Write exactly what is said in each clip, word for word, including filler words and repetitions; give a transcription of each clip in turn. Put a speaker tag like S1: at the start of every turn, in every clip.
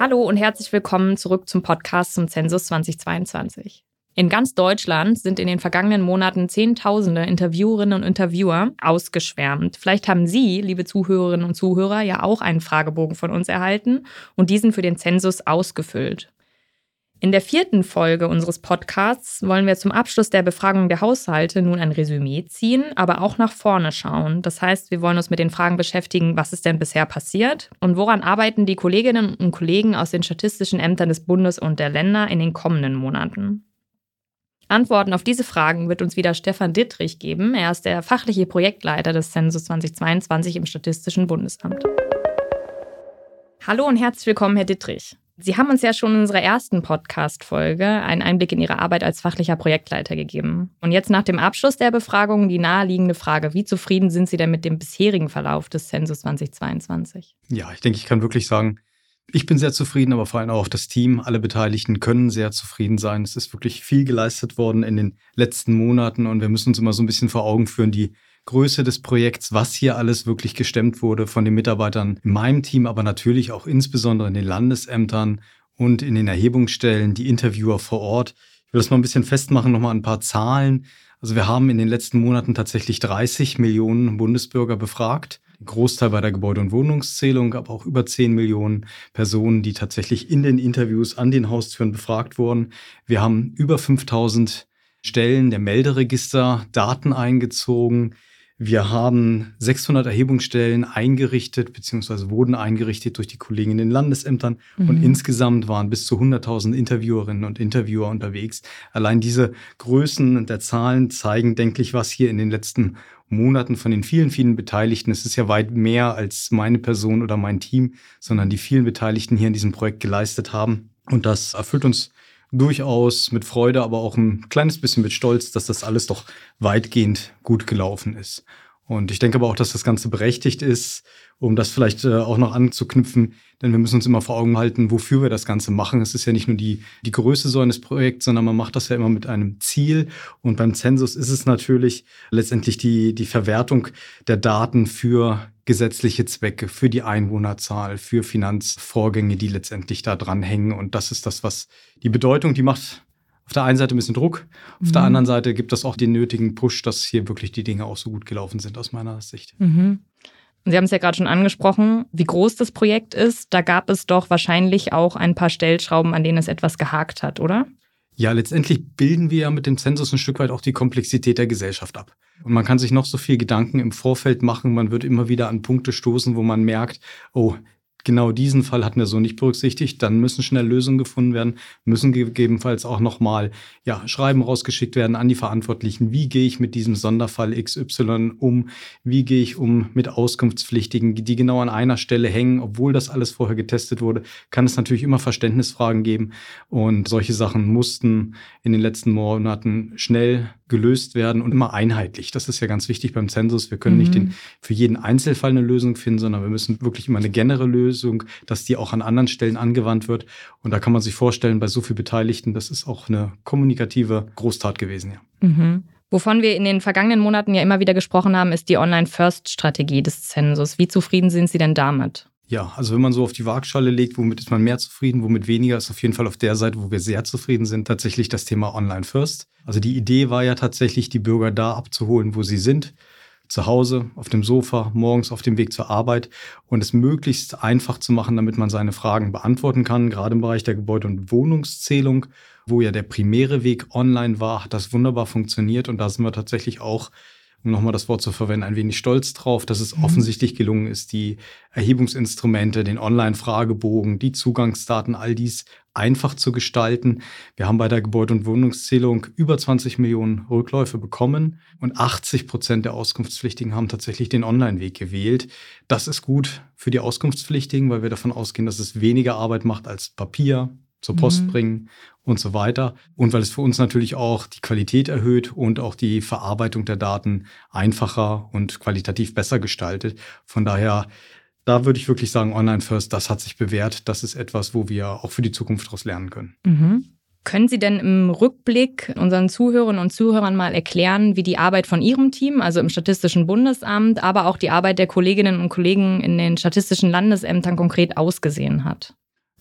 S1: Hallo und herzlich willkommen zurück zum Podcast zum Zensus zweitausendzweiundzwanzig. In ganz Deutschland sind in den vergangenen Monaten Zehntausende Interviewerinnen und Interviewer ausgeschwärmt. Vielleicht haben Sie, liebe Zuhörerinnen und Zuhörer, ja auch einen Fragebogen von uns erhalten und diesen für den Zensus ausgefüllt. In der vierten Folge unseres Podcasts wollen wir zum Abschluss der Befragung der Haushalte nun ein Resümee ziehen, aber auch nach vorne schauen. Das heißt, wir wollen uns mit den Fragen beschäftigen, was ist denn bisher passiert und woran arbeiten die Kolleginnen und Kollegen aus den statistischen Ämtern des Bundes und der Länder in den kommenden Monaten. Antworten auf diese Fragen wird uns wieder Stefan Dittrich geben. Er ist der fachliche Projektleiter des Zensus zweitausendzweiundzwanzig im Statistischen Bundesamt. Hallo und herzlich willkommen, Herr Dittrich. Sie haben uns ja schon in unserer ersten Podcast-Folge einen Einblick in Ihre Arbeit als fachlicher Projektleiter gegeben. Und jetzt nach dem Abschluss der Befragung die naheliegende Frage, wie zufrieden sind Sie denn mit dem bisherigen Verlauf des Zensus zweitausendzweiundzwanzig?
S2: Ja, ich denke, ich kann wirklich sagen, ich bin sehr zufrieden, aber vor allem auch das Team, alle Beteiligten können sehr zufrieden sein. Es ist wirklich viel geleistet worden in den letzten Monaten und wir müssen uns immer so ein bisschen vor Augen führen, die Größe des Projekts, was hier alles wirklich gestemmt wurde von den Mitarbeitern in meinem Team, aber natürlich auch insbesondere in den Landesämtern und in den Erhebungsstellen, die Interviewer vor Ort. Ich will das mal ein bisschen festmachen, nochmal ein paar Zahlen. Also wir haben in den letzten Monaten tatsächlich dreißig Millionen Bundesbürger befragt. Ein Großteil bei der Gebäude- und Wohnungszählung, aber auch über zehn Millionen Personen, die tatsächlich in den Interviews an den Haustüren befragt wurden. Wir haben über fünftausend Stellen der Melderegister, Daten eingezogen. Wir haben sechshundert Erhebungsstellen eingerichtet bzw. wurden eingerichtet durch die Kollegen in den Landesämtern. Mhm. Und insgesamt waren bis zu hunderttausend Interviewerinnen und Interviewer unterwegs. Allein diese Größen der Zahlen zeigen, denke ich, was hier in den letzten Monaten von den vielen, vielen Beteiligten, es ist ja weit mehr als meine Person oder mein Team, sondern die vielen Beteiligten hier in diesem Projekt geleistet haben. Und das erfüllt uns durchaus mit Freude, aber auch ein kleines bisschen mit Stolz, dass das alles doch weitgehend gut gelaufen ist. Und ich denke aber auch, dass das Ganze berechtigt ist, um das vielleicht äh, auch noch anzuknüpfen, denn wir müssen uns immer vor Augen halten, wofür wir das Ganze machen. Es ist ja nicht nur die, die Größe so eines Projekts, sondern man macht das ja immer mit einem Ziel. Und beim Zensus ist es natürlich letztendlich die, die Verwertung der Daten für gesetzliche Zwecke, für die Einwohnerzahl, für Finanzvorgänge, die letztendlich da dran hängen. Und das ist das, was die Bedeutung, die macht auf der einen Seite ein bisschen Druck, auf mhm. der anderen Seite gibt das auch den nötigen Push, dass hier wirklich die Dinge auch so gut gelaufen sind aus meiner Sicht.
S1: Mhm. Sie haben es ja gerade schon angesprochen, wie groß das Projekt ist. Da gab es doch wahrscheinlich auch ein paar Stellschrauben, an denen es etwas gehakt hat, oder?
S2: Ja, letztendlich bilden wir ja mit dem Zensus ein Stück weit auch die Komplexität der Gesellschaft ab. Und man kann sich noch so viel Gedanken im Vorfeld machen. Man wird immer wieder an Punkte stoßen, wo man merkt, oh, genau diesen Fall hatten wir so nicht berücksichtigt. Dann müssen schnell Lösungen gefunden werden, müssen gegebenenfalls auch nochmal ja, Schreiben rausgeschickt werden an die Verantwortlichen. Wie gehe ich mit diesem Sonderfall X Y um? Wie gehe ich um mit Auskunftspflichtigen, die genau an einer Stelle hängen? Obwohl das alles vorher getestet wurde, kann es natürlich immer Verständnisfragen geben. Und solche Sachen mussten in den letzten Monaten schnell gelöst werden und immer einheitlich. Das ist ja ganz wichtig beim Zensus. Wir können mhm. nicht den, für jeden Einzelfall eine Lösung finden, sondern wir müssen wirklich immer eine generelle Lösung, dass die auch an anderen Stellen angewandt wird. Und da kann man sich vorstellen, bei so vielen Beteiligten, das ist auch eine kommunikative Großtat gewesen. Ja.
S1: Mhm. Wovon wir in den vergangenen Monaten ja immer wieder gesprochen haben, ist die Online-First-Strategie des Zensus. Wie zufrieden sind Sie denn damit?
S2: Ja, also wenn man so auf die Waagschale legt, womit ist man mehr zufrieden, womit weniger, ist auf jeden Fall auf der Seite, wo wir sehr zufrieden sind, tatsächlich das Thema Online First. Also die Idee war ja tatsächlich, die Bürger da abzuholen, wo sie sind. Zu Hause, auf dem Sofa, morgens auf dem Weg zur Arbeit und es möglichst einfach zu machen, damit man seine Fragen beantworten kann. Gerade im Bereich der Gebäude- und Wohnungszählung, wo ja der primäre Weg online war, hat das wunderbar funktioniert und da sind wir tatsächlich auch, um nochmal das Wort zu verwenden, ein wenig stolz drauf, dass es offensichtlich gelungen ist, die Erhebungsinstrumente, den Online-Fragebogen, die Zugangsdaten, all dies einfach zu gestalten. Wir haben bei der Gebäude- und Wohnungszählung über zwanzig Millionen Rückläufe bekommen und achtzig Prozent der Auskunftspflichtigen haben tatsächlich den Online-Weg gewählt. Das ist gut für die Auskunftspflichtigen, weil wir davon ausgehen, dass es weniger Arbeit macht als Papier, zur Post mhm. bringen und so weiter. Und weil es für uns natürlich auch die Qualität erhöht und auch die Verarbeitung der Daten einfacher und qualitativ besser gestaltet. Von daher, da würde ich wirklich sagen, Online First, das hat sich bewährt. Das ist etwas, wo wir auch für die Zukunft daraus lernen können.
S1: Mhm. Können Sie denn im Rückblick unseren Zuhörerinnen und Zuhörern mal erklären, wie die Arbeit von Ihrem Team, also im Statistischen Bundesamt, aber auch die Arbeit der Kolleginnen und Kollegen in den statistischen Landesämtern konkret ausgesehen hat?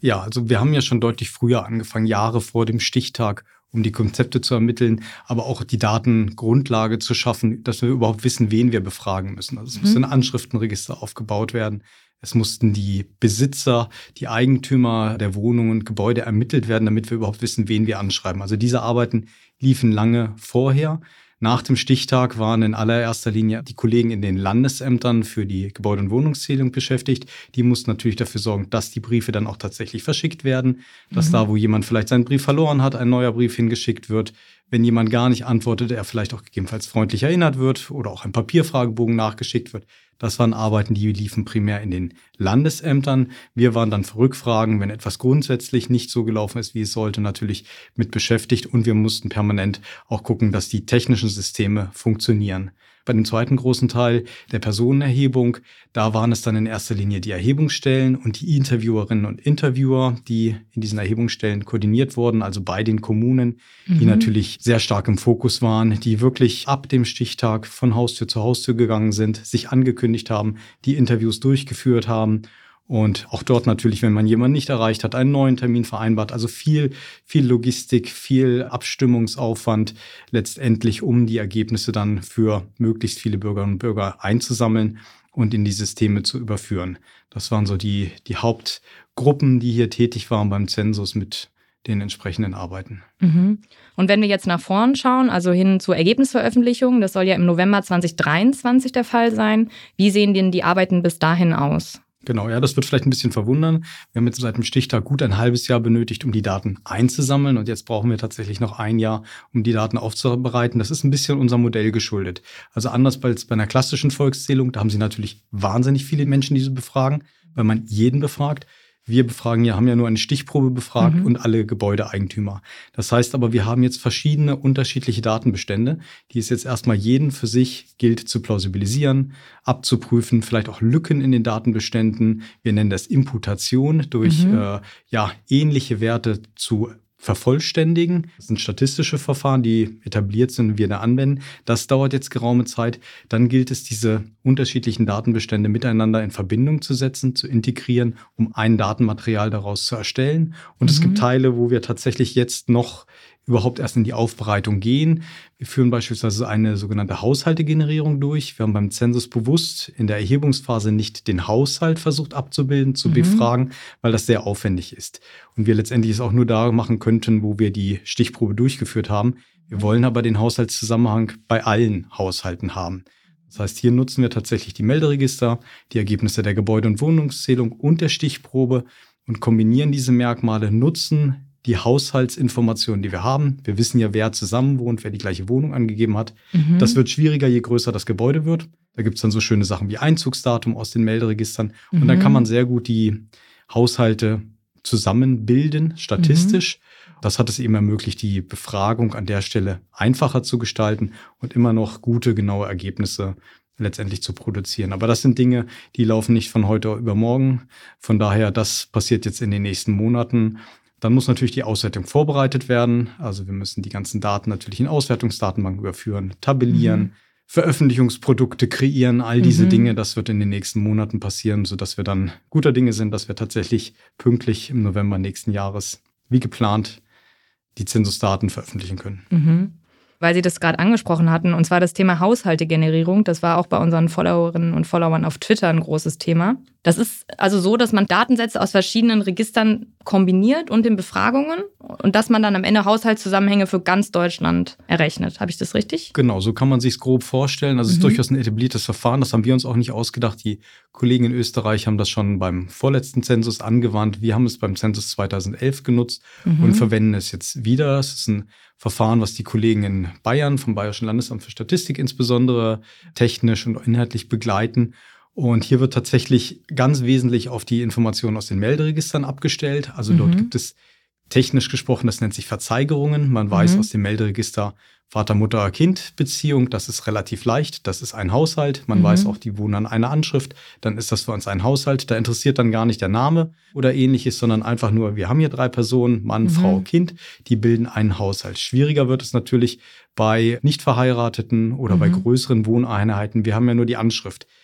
S2: Ja, also wir haben ja schon deutlich früher angefangen, Jahre vor dem Stichtag, um die Konzepte zu ermitteln, aber auch die Datengrundlage zu schaffen, dass wir überhaupt wissen, wen wir befragen müssen. Also es mhm. musste ein Anschriftenregister aufgebaut werden. Es mussten die Besitzer, die Eigentümer der Wohnungen und Gebäude ermittelt werden, damit wir überhaupt wissen, wen wir anschreiben. Also diese Arbeiten liefen lange vorher. Nach dem Stichtag waren in allererster Linie die Kollegen in den Landesämtern für die Gebäude- und Wohnungszählung beschäftigt. Die mussten natürlich dafür sorgen, dass die Briefe dann auch tatsächlich verschickt werden, dass mhm. da, wo jemand vielleicht seinen Brief verloren hat, ein neuer Brief hingeschickt wird. Wenn jemand gar nicht antwortet, er vielleicht auch gegebenenfalls freundlich erinnert wird oder auch ein Papierfragebogen nachgeschickt wird. Das waren Arbeiten, die liefen primär in den Landesämtern. Wir waren dann für Rückfragen, wenn etwas grundsätzlich nicht so gelaufen ist, wie es sollte, natürlich mit beschäftigt. Und wir mussten permanent auch gucken, dass die technischen Systeme funktionieren. Bei dem zweiten großen Teil der Personenerhebung, da waren es dann in erster Linie die Erhebungsstellen und die Interviewerinnen und Interviewer, die in diesen Erhebungsstellen koordiniert wurden, also bei den Kommunen, mhm. die natürlich sehr stark im Fokus waren, die wirklich ab dem Stichtag von Haustür zu Haustür gegangen sind, sich angekündigt haben, die Interviews durchgeführt haben. Und auch dort natürlich, wenn man jemanden nicht erreicht hat, einen neuen Termin vereinbart. Also viel, viel Logistik, viel Abstimmungsaufwand letztendlich, um die Ergebnisse dann für möglichst viele Bürgerinnen und Bürger einzusammeln und in die Systeme zu überführen. Das waren so die, die Hauptgruppen, die hier tätig waren beim Zensus mit den entsprechenden Arbeiten.
S1: Mhm. Und wenn wir jetzt nach vorn schauen, also hin zur Ergebnisveröffentlichung, das soll ja im November zwanzig dreiundzwanzig der Fall sein. Wie sehen denn die Arbeiten bis dahin aus?
S2: Genau, ja, das wird vielleicht ein bisschen verwundern. Wir haben jetzt seit dem Stichtag gut ein halbes Jahr benötigt, um die Daten einzusammeln. Und jetzt brauchen wir tatsächlich noch ein Jahr, um die Daten aufzubereiten. Das ist ein bisschen unserem Modell geschuldet. Also anders als bei einer klassischen Volkszählung, da haben Sie natürlich wahnsinnig viele Menschen, die Sie befragen, weil man jeden befragt. Wir befragen ja, haben ja nur eine Stichprobe befragt mhm. und alle Gebäudeeigentümer. Das heißt aber, wir haben jetzt verschiedene unterschiedliche Datenbestände, die es jetzt erstmal jeden für sich gilt zu plausibilisieren, abzuprüfen, vielleicht auch Lücken in den Datenbeständen. Wir nennen das Imputation durch mhm. äh, ja ähnliche Werte zu vervollständigen. Das sind statistische Verfahren, die etabliert sind und wir da anwenden. Das dauert jetzt geraume Zeit. Dann gilt es, diese unterschiedlichen Datenbestände miteinander in Verbindung zu setzen, zu integrieren, um ein Datenmaterial daraus zu erstellen. Und mhm. es gibt Teile, wo wir tatsächlich jetzt noch überhaupt erst in die Aufbereitung gehen. Wir führen beispielsweise eine sogenannte Haushaltegenerierung durch. Wir haben beim Zensus bewusst in der Erhebungsphase nicht den Haushalt versucht abzubilden, zu mhm. befragen, weil das sehr aufwendig ist. Und wir letztendlich es auch nur da machen könnten, wo wir die Stichprobe durchgeführt haben. Wir wollen aber den Haushaltszusammenhang bei allen Haushalten haben. Das heißt, hier nutzen wir tatsächlich die Melderegister, die Ergebnisse der Gebäude- und Wohnungszählung und der Stichprobe und kombinieren diese Merkmale, nutzen die Haushaltsinformationen, die wir haben. Wir wissen ja, wer zusammen wohnt, wer die gleiche Wohnung angegeben hat. Mhm. Das wird schwieriger, je größer das Gebäude wird. Da gibt es dann so schöne Sachen wie Einzugsdatum aus den Melderegistern. Mhm. Und dann kann man sehr gut die Haushalte zusammenbilden, statistisch. Mhm. Das hat es eben ermöglicht, die Befragung an der Stelle einfacher zu gestalten und immer noch gute, genaue Ergebnisse letztendlich zu produzieren. Aber das sind Dinge, die laufen nicht von heute über morgen. Von daher, das passiert jetzt in den nächsten Monaten. Dann muss natürlich die Auswertung vorbereitet werden. Also wir müssen die ganzen Daten natürlich in Auswertungsdatenbanken überführen, tabellieren, mhm. Veröffentlichungsprodukte kreieren, all diese mhm. Dinge. Das wird in den nächsten Monaten passieren, sodass wir dann guter Dinge sind, dass wir tatsächlich pünktlich im November nächsten Jahres, wie geplant, die Zensusdaten veröffentlichen können.
S1: Mhm. Weil Sie das gerade angesprochen hatten, und zwar das Thema Haushaltegenerierung. Das war auch bei unseren Followerinnen und Followern auf Twitter ein großes Thema. Das ist also so, dass man Datensätze aus verschiedenen Registern kombiniert und in Befragungen und dass man dann am Ende Haushaltszusammenhänge für ganz Deutschland errechnet. Habe ich das richtig?
S2: Genau, so kann man sich es grob vorstellen. Also es mhm. ist durchaus ein etabliertes Verfahren. Das haben wir uns auch nicht ausgedacht. Die Kollegen in Österreich haben das schon beim vorletzten Zensus angewandt. Wir haben es beim Zensus zweitausendelf genutzt mhm. und verwenden es jetzt wieder. Es ist ein Verfahren, was die Kollegen in Bayern vom Bayerischen Landesamt für Statistik insbesondere technisch und inhaltlich begleiten. Und hier wird tatsächlich ganz wesentlich auf die Informationen aus den Melderegistern abgestellt. Also mhm. dort gibt es technisch gesprochen, das nennt sich Verzeigerungen. Man weiß mhm. aus dem Melderegister Vater-Mutter-Kind-Beziehung, das ist relativ leicht. Das ist ein Haushalt. Man mhm. weiß auch, die wohnen an einer Anschrift. Dann ist das für uns ein Haushalt. Da interessiert dann gar nicht der Name oder ähnliches, sondern einfach nur, wir haben hier drei Personen, Mann, mhm. Frau, Kind, die bilden einen Haushalt. Schwieriger wird es natürlich bei nicht verheirateten oder mhm. bei größeren Wohneinheiten. Wir haben ja nur die Anschrift.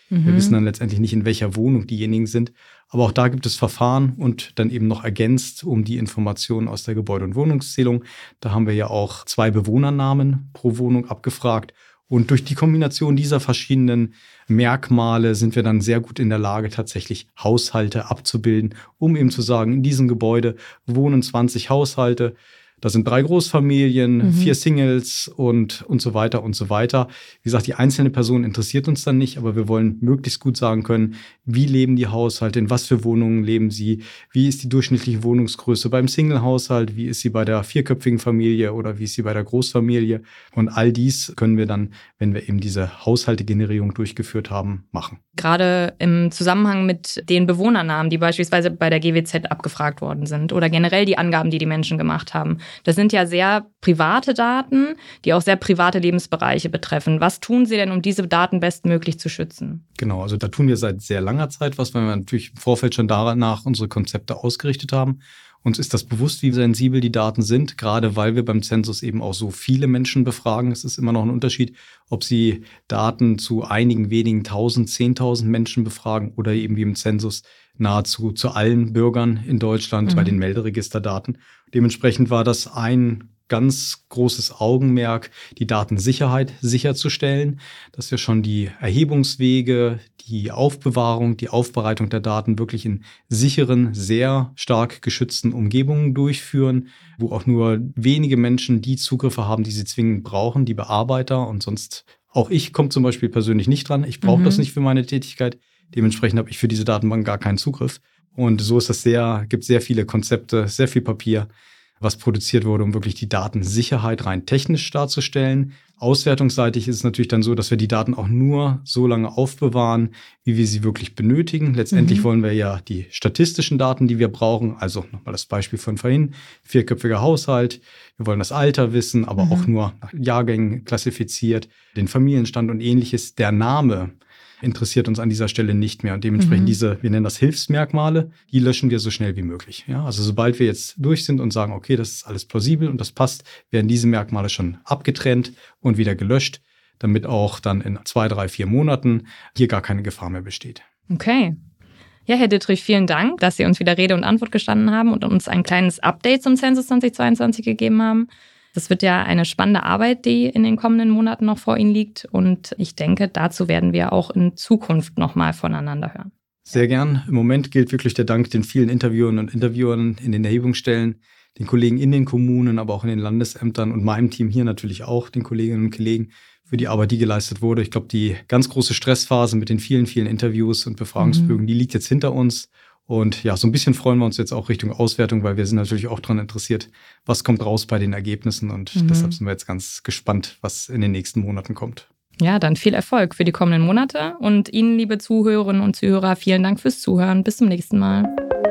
S1: Mhm.
S2: Wir wissen dann letztendlich nicht, in welcher Wohnung diejenigen sind. Aber auch da gibt es Verfahren und dann eben noch ergänzt um die Informationen aus der Gebäude- und Wohnungszählung. Da haben wir ja auch zwei Bewohnernamen pro Wohnung abgefragt. Und durch die Kombination dieser verschiedenen Merkmale sind wir dann sehr gut in der Lage, tatsächlich Haushalte abzubilden, um eben zu sagen, in diesem Gebäude wohnen zwanzig Haushalte. Da sind drei Großfamilien,
S1: Mhm.
S2: vier Singles und, und so weiter und so weiter. Wie gesagt, die einzelne Person interessiert uns dann nicht, aber wir wollen möglichst gut sagen können, wie leben die Haushalte, in was für Wohnungen leben sie, wie ist die durchschnittliche Wohnungsgröße beim Single-Haushalt, wie ist sie bei der vierköpfigen Familie oder wie ist sie bei der Großfamilie. Und all dies können wir dann, wenn wir eben diese Haushaltegenerierung durchgeführt haben, machen.
S1: Gerade im Zusammenhang mit den Bewohnernamen, die beispielsweise bei der G W Z abgefragt worden sind oder generell die Angaben, die die Menschen gemacht haben. Das sind ja sehr private Daten, die auch sehr private Lebensbereiche betreffen. Was tun Sie denn, um diese Daten bestmöglich zu schützen?
S2: Genau, also da tun wir seit sehr langer Zeit was, weil wir natürlich im Vorfeld schon danach unsere Konzepte ausgerichtet haben. Uns ist das bewusst, wie sensibel die Daten sind, gerade weil wir beim Zensus eben auch so viele Menschen befragen. Es ist immer noch ein Unterschied, ob Sie Daten zu einigen wenigen tausend, zehntausend Menschen befragen oder eben wie im Zensus nahezu zu allen Bürgern in Deutschland
S1: Mhm.
S2: bei den Melderegisterdaten. Dementsprechend war das ein ganz großes Augenmerk, die Datensicherheit sicherzustellen, dass wir schon die Erhebungswege, die Aufbewahrung, die Aufbereitung der Daten wirklich in sicheren, sehr stark geschützten Umgebungen durchführen, wo auch nur wenige Menschen die Zugriffe haben, die sie zwingend brauchen, die Bearbeiter. Und sonst, auch ich komme zum Beispiel persönlich nicht dran. Ich brauche
S1: Mhm.
S2: das nicht für meine Tätigkeit. Dementsprechend habe ich für diese Datenbank gar keinen Zugriff. Und so ist das sehr, gibt sehr viele Konzepte, sehr viel Papier, was produziert wurde, um wirklich die Datensicherheit rein technisch darzustellen. Auswertungsseitig ist es natürlich dann so, dass wir die Daten auch nur so lange aufbewahren, wie wir sie wirklich benötigen. Letztendlich
S1: Mhm.
S2: wollen wir ja die statistischen Daten, die wir brauchen, also nochmal das Beispiel von vorhin, vierköpfiger Haushalt. Wir wollen das Alter wissen, aber
S1: Mhm.
S2: auch nur nach Jahrgängen klassifiziert, den Familienstand und ähnliches. Der Name interessiert uns an dieser Stelle nicht mehr. Und dementsprechend
S1: Mhm.
S2: diese, wir nennen das Hilfsmerkmale, die löschen wir so schnell wie möglich. Ja, also sobald wir jetzt durch sind und sagen, okay, das ist alles plausibel und das passt, werden diese Merkmale schon abgetrennt und wieder gelöscht, damit auch dann in zwei, drei, vier Monaten hier gar keine Gefahr mehr besteht.
S1: Okay. Ja, Herr Dittrich, vielen Dank, dass Sie uns wieder Rede und Antwort gestanden haben und uns ein kleines Update zum Zensus zweitausendzweiundzwanzig gegeben haben. Das wird ja eine spannende Arbeit, die in den kommenden Monaten noch vor Ihnen liegt. Und ich denke, dazu werden wir auch in Zukunft nochmal voneinander hören.
S2: Sehr gern. Im Moment gilt wirklich der Dank den vielen Interviewern und Interviewern in den Erhebungsstellen, den Kollegen in den Kommunen, aber auch in den Landesämtern und meinem Team hier natürlich auch, den Kolleginnen und Kollegen, für die Arbeit, die geleistet wurde. Ich glaube, die ganz große Stressphase mit den vielen, vielen Interviews und Befragungsbögen, mhm. die liegt jetzt hinter uns. Und ja, so ein bisschen freuen wir uns jetzt auch Richtung Auswertung, weil wir sind natürlich auch daran interessiert, was kommt raus bei den Ergebnissen. Und mhm. deshalb sind wir jetzt ganz gespannt, was in den nächsten Monaten kommt.
S1: Ja, dann viel Erfolg für die kommenden Monate. Und Ihnen, liebe Zuhörerinnen und Zuhörer, vielen Dank fürs Zuhören. Bis zum nächsten Mal.